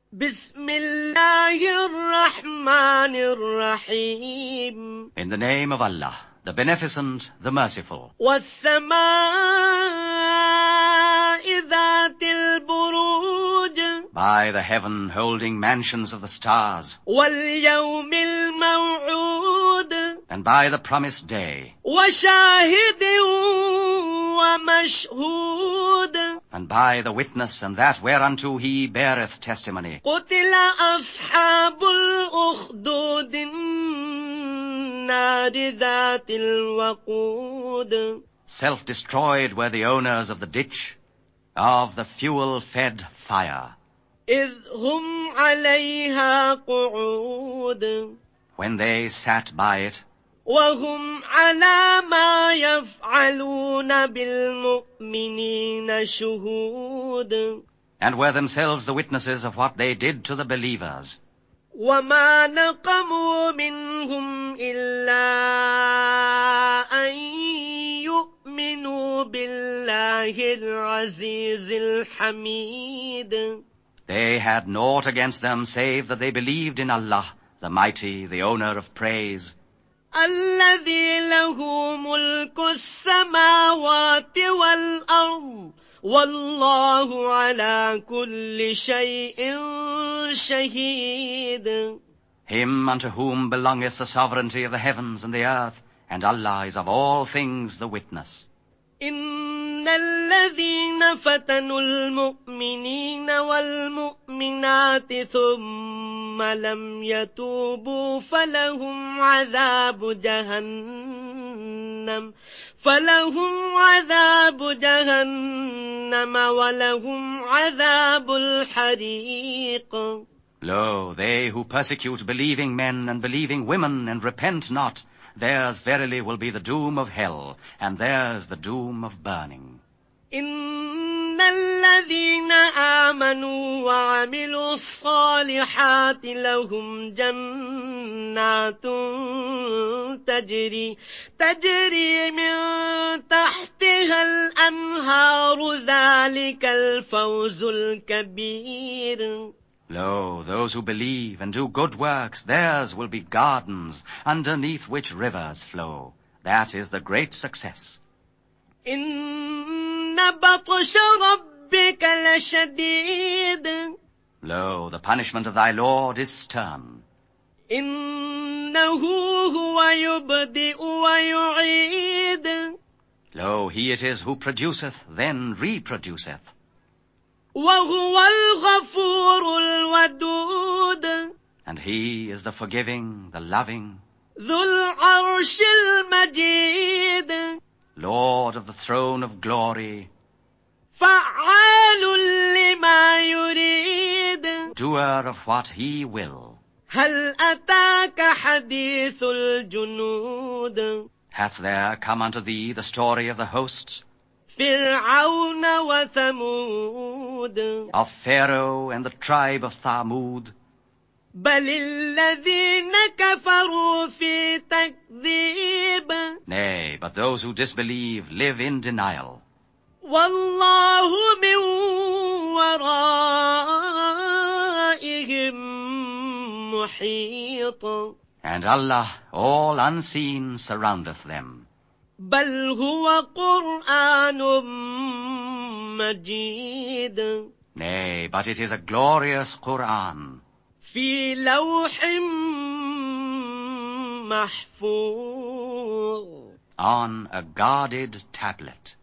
بسم الله الرحمن الرحيم. In the name of Allah, the Beneficent, the Merciful. والسماء ذات البروج. By the heaven holding mansions of the stars. واليوم الموعود. And by the promised day. وشاهد ومشهود. And by the witness and that whereunto he beareth testimony. قتل أصحاب الأخدود النار ذات الوقود. Self-destroyed were the owners of the ditch, of the fuel-fed fire. إذ هم عليها قعود. When they sat by it. وهم على ما يفعلون بالمؤمنين شهود. And were themselves the witnesses of what they did to the believers. وما نقموا منهم إلا أن يؤمنوا بالله العزيز الحميد. They had naught against them save that they believed in Allah, the mighty, the owner of praise. الذي له ملك السماوات والأرض والله على كل شيء شهيد. Him unto whom belongeth the sovereignty of the heavens and the earth, and Allah is of all things the witness. إن الذين فتنوا المؤمنين والمؤمنات ثم لم يتوبوا فلهم عذاب جهنم ولهم عذاب الحريق. Lo, they who persecute believing men and believing women and repent not, theirs verily will be the doom of hell, and theirs the doom of burning. إن الذين آمنوا وعملوا الصالحات لهم جنات تجري من تحتها الأنهار ذلك الفوز الكبير. Lo, those who believe and do good works, theirs will be gardens, underneath which rivers flow. That is the great success. إن بطش ربك لشديد. Lo, the punishment of thy Lord is stern. إنه هو يبدئ ويعيد. Lo, he it is who produceth, then reproduceth. وهو الغفور الودود. And he is the forgiving, the loving. ذو العرش المجيد. Lord of the throne of glory. فعال لما يريد. Doer of what he will. هل أتاك حديث الجنود. Hath there come unto thee the story of the hosts? فرعون وثمود. Of Pharaoh and the tribe of Thamud. بل الذين كفروا في تكذيب. Nay, but those who disbelieve live in denial. والله من ورائهم محيط. And Allah, all unseen, surroundeth them. بل هو قرآن مجيد. Nay, but it is a glorious Qur'an. في لوح محفوظ. On a guarded tablet.